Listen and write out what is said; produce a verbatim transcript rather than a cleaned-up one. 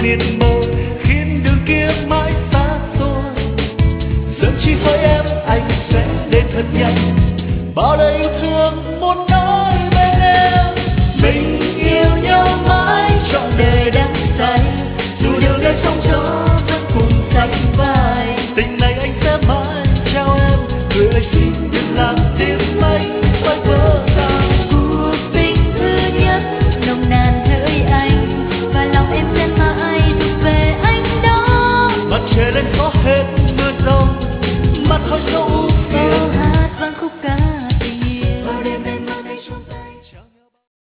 liền mơ khiến đường kia mãi xa xôi. Sớm chỉ với em anh sẽ đến thật nhanh, bao đời yêu thương một năm